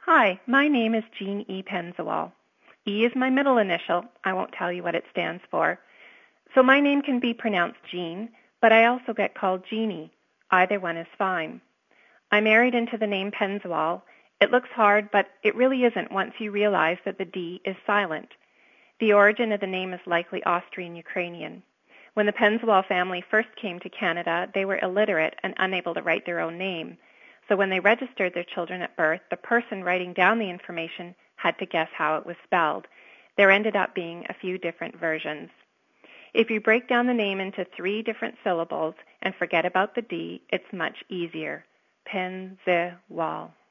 Hi, my name is Jean E. Penzawal. E is my middle initial. I won't tell you what it stands for. So my name can be pronounced Jean, but I also get called Jeannie. Either one is fine. I married into the name Penzawal. It looks hard, but it really isn't once you realize that the D is silent. The origin of the name is likely Austrian-Ukrainian. When the Penzawal family first came to Canada, they were illiterate and unable to write their own name. So when they registered their children at birth, the person writing down the information had to guess how it was spelled. There ended up being a few different versions. If you break down the name into 3 different syllables and forget about the D, it's much easier. Penzawal.